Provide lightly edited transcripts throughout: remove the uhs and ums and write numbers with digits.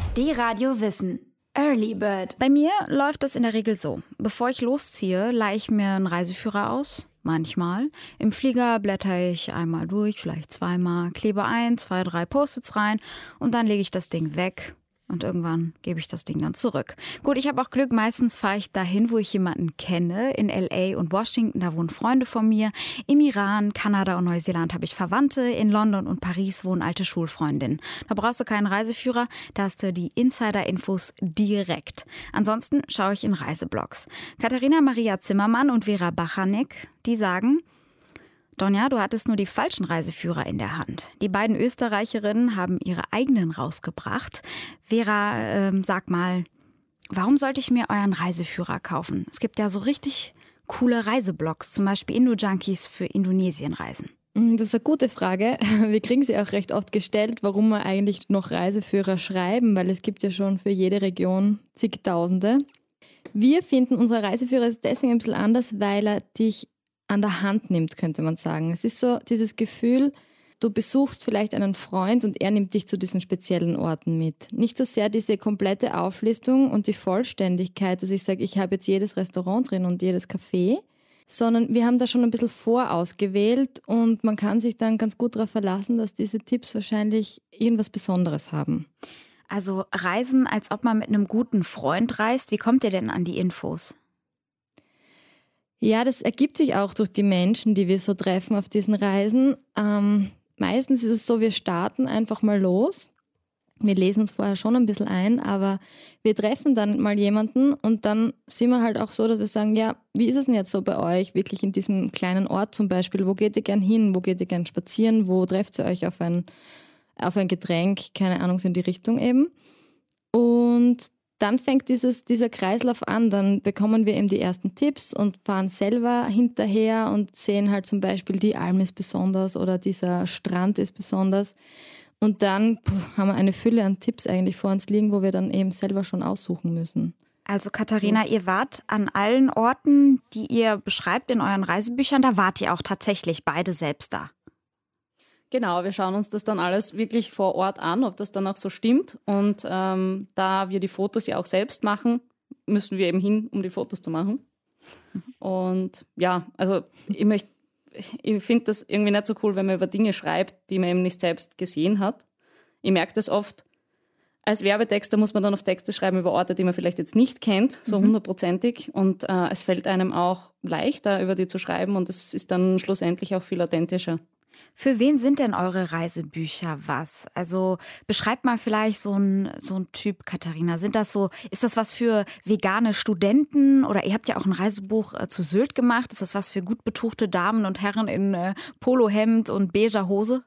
Die Radio Wissen. Early Bird. Bei mir läuft das in der Regel so. Bevor ich losziehe, leihe ich mir einen Reiseführer aus. Manchmal. Im Flieger blätter ich einmal durch, vielleicht zweimal, klebe 1, 2, 3 Post-its rein und dann lege ich das Ding weg. Und irgendwann gebe ich das Ding dann zurück. Gut, ich habe auch Glück. Meistens fahre ich dahin, wo ich jemanden kenne. In L.A. und Washington, da wohnen Freunde von mir. Im Iran, Kanada und Neuseeland habe ich Verwandte. In London und Paris wohnen alte Schulfreundinnen. Da brauchst du keinen Reiseführer. Da hast du die Insider-Infos direkt. Ansonsten schaue ich in Reiseblogs. Katharina Maria Zimmermann und Vera Bachanek, die sagen: Donja, du hattest nur die falschen Reiseführer in der Hand. Die beiden Österreicherinnen haben ihre eigenen rausgebracht. Vera, sag mal, warum sollte ich mir euren Reiseführer kaufen? Es gibt ja so richtig coole Reiseblogs, zum Beispiel Indo-Junkies für Indonesien-Reisen. Das ist eine gute Frage. Wir kriegen sie auch recht oft gestellt, warum wir eigentlich noch Reiseführer schreiben, weil es gibt ja schon für jede Region zigtausende. Wir finden, unser Reiseführer ist deswegen ein bisschen anders, weil er dich an der Hand nimmt, könnte man sagen. Es ist so dieses Gefühl, du besuchst vielleicht einen Freund und er nimmt dich zu diesen speziellen Orten mit. Nicht so sehr diese komplette Auflistung und die Vollständigkeit, dass ich sage, ich habe jetzt jedes Restaurant drin und jedes Café, sondern wir haben da schon ein bisschen vorausgewählt und man kann sich dann ganz gut darauf verlassen, dass diese Tipps wahrscheinlich irgendwas Besonderes haben. Also Reisen, als ob man mit einem guten Freund reist. Wie kommt ihr denn an die Infos? Ja, das ergibt sich auch durch die Menschen, die wir so treffen auf diesen Reisen. Meistens ist es so, wir starten einfach mal los. Wir lesen uns vorher schon ein bisschen ein, aber wir treffen dann mal jemanden und dann sind wir halt auch so, dass wir sagen, ja, wie ist es denn jetzt so bei euch, wirklich in diesem kleinen Ort zum Beispiel? Wo geht ihr gern hin? Wo geht ihr gern spazieren? Wo trefft ihr euch auf ein Getränk? Keine Ahnung, so in die Richtung eben. Und dann fängt dieser Kreislauf an, dann bekommen wir eben die ersten Tipps und fahren selber hinterher und sehen halt zum Beispiel, die Alm ist besonders oder dieser Strand ist besonders. Und dann haben wir eine Fülle an Tipps eigentlich vor uns liegen, wo wir dann eben selber schon aussuchen müssen. Also Katharina, ihr wart an allen Orten, die ihr beschreibt in euren Reisebüchern, da wart ihr auch tatsächlich beide selbst da. Genau, wir schauen uns das dann alles wirklich vor Ort an, ob das dann auch so stimmt. Und da wir die Fotos ja auch selbst machen, müssen wir eben hin, um die Fotos zu machen. Und ja, also ich finde das irgendwie nicht so cool, wenn man über Dinge schreibt, die man eben nicht selbst gesehen hat. Ich merke das oft, als Werbetexter muss man dann auf Texte schreiben über Orte, die man vielleicht jetzt nicht kennt, so 100%ig. Und es fällt einem auch leichter, über die zu schreiben und es ist dann schlussendlich auch viel authentischer. Für wen sind denn eure Reisebücher was? Also beschreibt mal vielleicht so ein Typ, Katharina. Ist das was für vegane Studenten oder ihr habt ja auch ein Reisebuch zu Sylt gemacht. Ist das was für gut betuchte Damen und Herren in Polohemd und beiger Hose?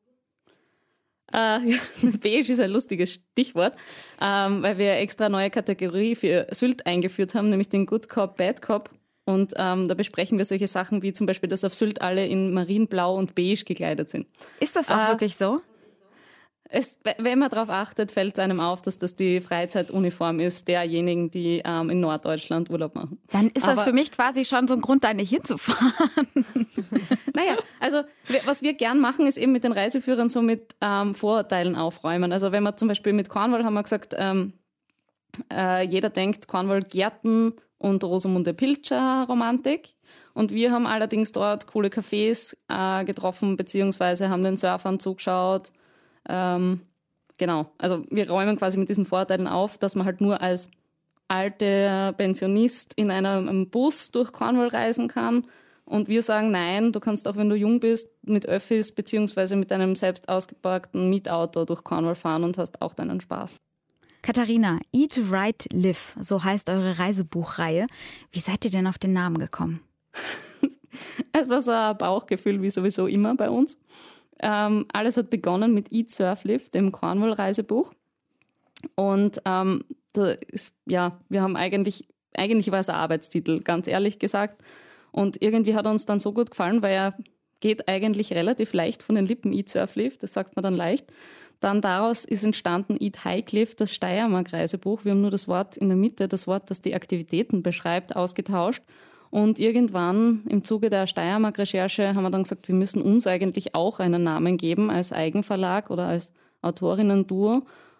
Beige ist ein lustiges Stichwort, weil wir extra neue Kategorie für Sylt eingeführt haben, nämlich den Good Cop, Bad Cop. Und da besprechen wir solche Sachen wie zum Beispiel, dass auf Sylt alle in Marienblau und Beige gekleidet sind. Ist das auch wirklich so? Wenn man darauf achtet, fällt es einem auf, dass das die Freizeituniform ist derjenigen, die in Norddeutschland Urlaub machen. Dann ist das für mich quasi schon so ein Grund, da nicht hinzufahren. Naja, also was wir gern machen, ist eben mit den Reiseführern so mit Vorurteilen aufräumen. Also wenn man zum Beispiel mit Cornwall haben wir gesagt, jeder denkt Cornwall Gärten und Rosamunde Pilcher Romantik. Und wir haben allerdings dort coole Cafés getroffen, beziehungsweise haben den Surfern zugeschaut. Genau, also wir räumen quasi mit diesen Vorteilen auf, dass man halt nur als alter Pensionist in einem Bus durch Cornwall reisen kann. Und wir sagen, nein, du kannst auch, wenn du jung bist, mit Öffis beziehungsweise mit einem selbst ausgeparkten Mietauto durch Cornwall fahren und hast auch deinen Spaß. Katharina, Eat, Right, Live, so heißt eure Reisebuchreihe. Wie seid ihr denn auf den Namen gekommen? Es war so ein Bauchgefühl, wie sowieso immer bei uns. Alles hat begonnen mit Eat, Surf, Live, dem Cornwall-Reisebuch. Und wir haben eigentlich war es ein Arbeitstitel, ganz ehrlich gesagt. Und irgendwie hat er uns dann so gut gefallen, weil er geht eigentlich relativ leicht von den Lippen, Eat, Surf, Live, das sagt man dann leicht. Dann daraus ist entstanden Eat Highcliffe, das Steiermark-Reisebuch. Wir haben nur das Wort in der Mitte, das Wort, das die Aktivitäten beschreibt, ausgetauscht. Und irgendwann im Zuge der Steiermark-Recherche haben wir dann gesagt, wir müssen uns eigentlich auch einen Namen geben als Eigenverlag oder als Autorinnen-Duo.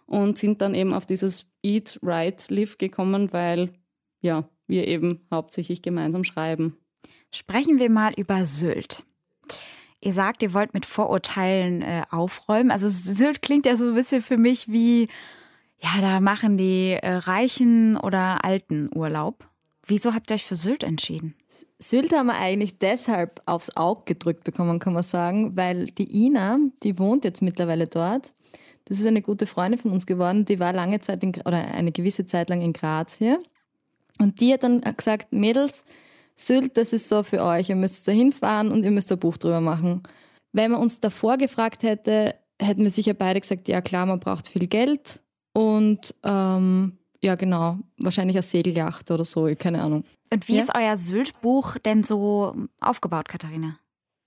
und sind dann eben auf dieses Eat, Write, Live gekommen, weil ja, wir eben hauptsächlich gemeinsam schreiben. Sprechen wir mal über Sylt. Ihr sagt, ihr wollt mit Vorurteilen aufräumen. Also Sylt klingt ja so ein bisschen für mich wie, ja, da machen die Reichen oder Alten Urlaub. Wieso habt ihr euch für Sylt entschieden? Sylt haben wir eigentlich deshalb aufs Auge gedrückt bekommen, kann man sagen, weil die Ina, die wohnt jetzt mittlerweile dort. Das ist eine gute Freundin von uns geworden. Die war lange Zeit eine gewisse Zeit lang in Graz hier. Und die hat dann gesagt, Mädels, Sylt, das ist so für euch. Ihr müsst da hinfahren und ihr müsst ein Buch drüber machen. Wenn man uns davor gefragt hätte, hätten wir sicher beide gesagt, ja klar, man braucht viel Geld und ja, genau. Wahrscheinlich eine Segelyacht oder so, keine Ahnung. Und wie ist euer Sylt-Buch denn so aufgebaut, Katharina?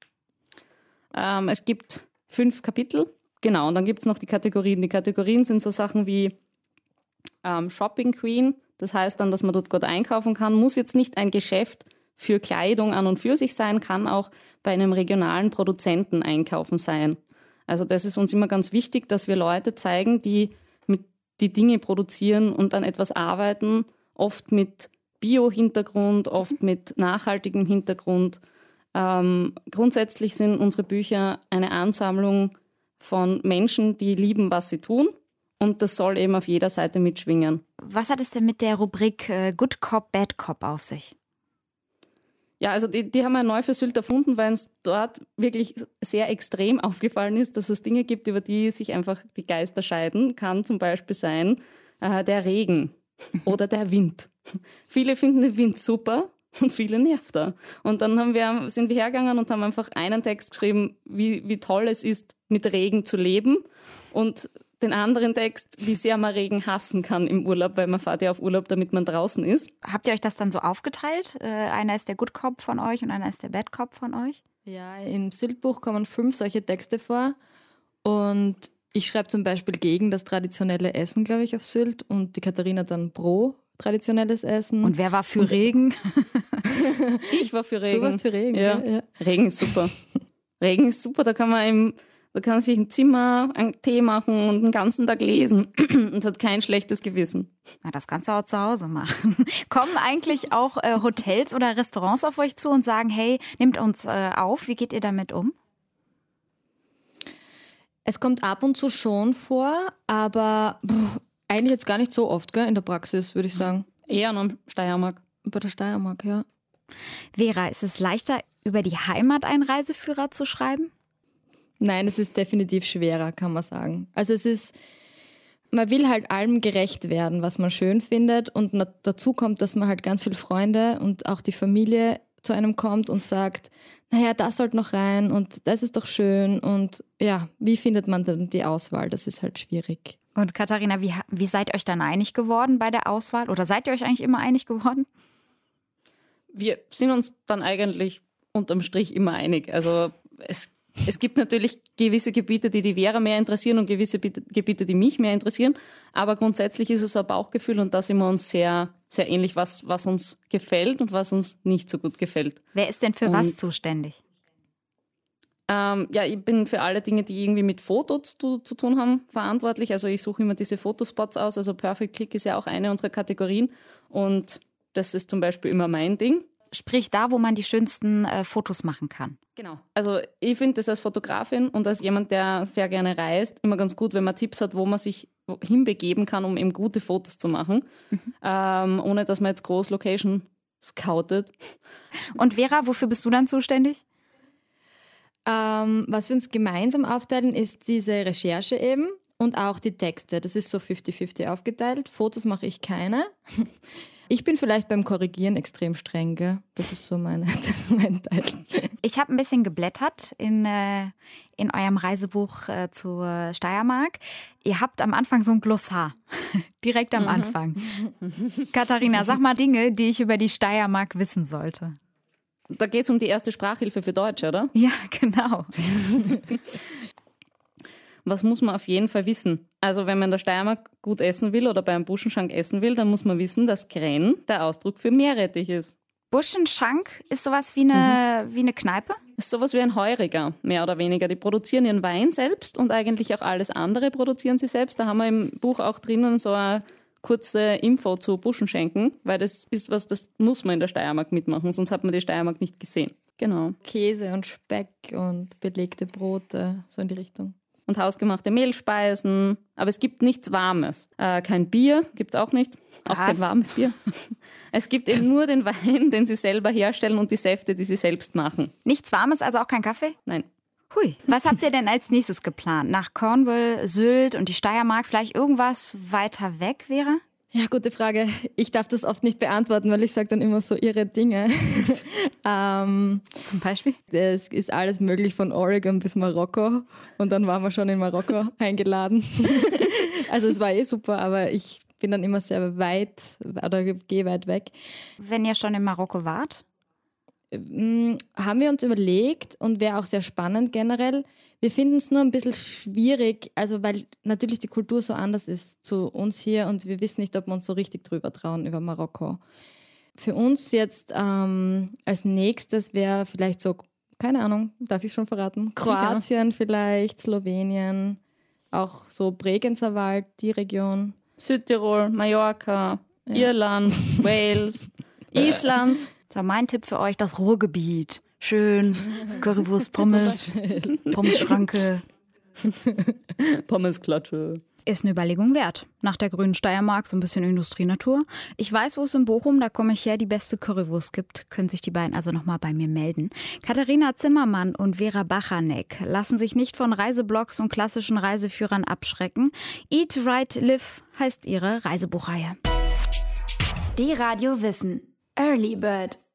Es gibt 5 Kapitel. Genau, und dann gibt es noch die Kategorien. Die Kategorien sind so Sachen wie Shopping Queen. Das heißt dann, dass man dort gut einkaufen kann. Muss jetzt nicht ein Geschäft für Kleidung an und für sich sein, kann auch bei einem regionalen Produzenten einkaufen sein. Also das ist uns immer ganz wichtig, dass wir Leute zeigen, die die Dinge produzieren und an etwas arbeiten, oft mit Bio-Hintergrund, oft mit nachhaltigem Hintergrund. Grundsätzlich sind unsere Bücher eine Ansammlung von Menschen, die lieben, was sie tun, und das soll eben auf jeder Seite mitschwingen. Was hat es denn mit der Rubrik Good Cop, Bad Cop auf sich? Ja, also die haben wir neu für Sylt erfunden, weil uns dort wirklich sehr extrem aufgefallen ist, dass es Dinge gibt, über die sich einfach die Geister scheiden. Kann zum Beispiel sein der Regen oder der Wind. Viele finden den Wind super und viele nervt er. Und dann sind wir hergegangen und haben einfach einen Text geschrieben, wie toll es ist, mit Regen zu leben, und den anderen Text, wie sehr man Regen hassen kann im Urlaub, weil man fährt ja auf Urlaub, damit man draußen ist. Habt ihr euch das dann so aufgeteilt? Einer ist der Good Cop von euch und einer ist der Bad Cop von euch? Ja, im Sylt-Buch kommen 5 solche Texte vor. Und ich schreibe zum Beispiel gegen das traditionelle Essen, glaube ich, auf Sylt. Und die Katharina dann pro traditionelles Essen. Und wer war für Regen? Ich war für Regen. Du warst für Regen, ja. Ja. Regen ist super. Regen ist super, da kann sich ein Zimmer einen Tee machen und den ganzen Tag lesen und hat kein schlechtes Gewissen. Na, das kannst du auch zu Hause machen. Kommen eigentlich auch Hotels oder Restaurants auf euch zu und sagen, hey, nehmt uns auf, wie geht ihr damit um? Es kommt ab und zu schon vor, aber eigentlich jetzt gar nicht so oft, gell, in der Praxis, würde ich sagen. Eher noch Steiermark. Bei der Steiermark, ja. Vera, ist es leichter, über die Heimat einen Reiseführer zu schreiben? Nein, es ist definitiv schwerer, kann man sagen. Also man will halt allem gerecht werden, was man schön findet, und dazu kommt, dass man halt ganz viele Freunde und auch die Familie zu einem kommt und sagt, naja, das sollte noch rein und das ist doch schön, und ja, wie findet man denn die Auswahl? Das ist halt schwierig. Und Katharina, wie seid ihr euch dann einig geworden bei der Auswahl? Oder seid ihr euch eigentlich immer einig geworden? Wir sind uns dann eigentlich unterm Strich immer einig. Also es gibt natürlich gewisse Gebiete, die Vera mehr interessieren, und gewisse Gebiete, die mich mehr interessieren. Aber grundsätzlich ist es so ein Bauchgefühl, und da sind wir uns sehr, sehr ähnlich, was uns gefällt und was uns nicht so gut gefällt. Wer ist denn für was zuständig? Ja, ich bin für alle Dinge, die irgendwie mit Fotos zu tun haben, verantwortlich. Also ich suche immer diese Fotospots aus. Also Perfect Click ist ja auch eine unserer Kategorien. Und das ist zum Beispiel immer mein Ding. Sprich da, wo man die schönsten Fotos machen kann. Genau. Also ich finde das als Fotografin und als jemand, der sehr gerne reist, immer ganz gut, wenn man Tipps hat, wo man sich hinbegeben kann, um eben gute Fotos zu machen, ohne dass man jetzt groß Location scoutet. Und Vera, wofür bist du dann zuständig? Was wir uns gemeinsam aufteilen, ist diese Recherche eben und auch die Texte. Das ist so 50-50 aufgeteilt. Fotos mache ich keine. Ich bin vielleicht beim Korrigieren extrem streng, gell? Das ist so mein Teil. Ich habe ein bisschen geblättert in eurem Reisebuch zur Steiermark. Ihr habt am Anfang so ein Glossar, direkt am Anfang. Katharina, sag mal Dinge, die ich über die Steiermark wissen sollte. Da geht es um die erste Sprachhilfe für Deutsch, oder? Ja, genau. Was muss man auf jeden Fall wissen? Also wenn man in der Steiermark gut essen will oder beim Buschenschank essen will, dann muss man wissen, dass Grenn der Ausdruck für Meerrettich ist. Buschenschank ist sowas wie eine Kneipe? Das ist sowas wie ein Heuriger, mehr oder weniger. Die produzieren ihren Wein selbst und eigentlich auch alles andere produzieren sie selbst. Da haben wir im Buch auch drinnen so eine kurze Info zu Buschenschenken, weil das ist was, das muss man in der Steiermark mitmachen, sonst hat man die Steiermark nicht gesehen. Genau. Käse und Speck und belegte Brote, so in die Richtung. Und hausgemachte Mehlspeisen. Aber es gibt nichts Warmes. Kein Bier gibt es auch nicht. Auch kein warmes Bier. Es gibt eben nur den Wein, den sie selber herstellen und die Säfte, die sie selbst machen. Nichts Warmes, also auch kein Kaffee? Nein. Hui. Was habt ihr denn als nächstes geplant? Nach Cornwall, Sylt und die Steiermark vielleicht irgendwas weiter weg wäre? Ja, gute Frage. Ich darf das oft nicht beantworten, weil ich sage dann immer so irre Dinge. Zum Beispiel? Es ist alles möglich von Oregon bis Marokko und dann waren wir schon in Marokko eingeladen. Also es war super, aber ich bin dann immer sehr weit oder gehe weit weg. Wenn ihr schon in Marokko wart? Haben wir uns überlegt und wäre auch sehr spannend generell. Wir finden es nur ein bisschen schwierig, also weil natürlich die Kultur so anders ist zu uns hier und wir wissen nicht, ob wir uns so richtig drüber trauen über Marokko. Für uns jetzt als nächstes wäre vielleicht so, keine Ahnung, darf ich schon verraten? Kroatien vielleicht, Slowenien, auch so Bregenzer Wald, die Region. Südtirol, Mallorca, Irland, Wales, Island. So, mein Tipp für euch, das Ruhrgebiet. Schön, Currywurst, Pommes, Pommesschranke. Pommesklatsche. Ist eine Überlegung wert. Nach der grünen Steiermark so ein bisschen Industrienatur. Ich weiß, wo es in Bochum, da komme ich her, die beste Currywurst gibt. Können sich die beiden also nochmal bei mir melden. Katharina Zimmermann und Vera Bachanek lassen sich nicht von Reiseblogs und klassischen Reiseführern abschrecken. Eat, Write, Live heißt ihre Reisebuchreihe. Die Radio Wissen. Early Bird.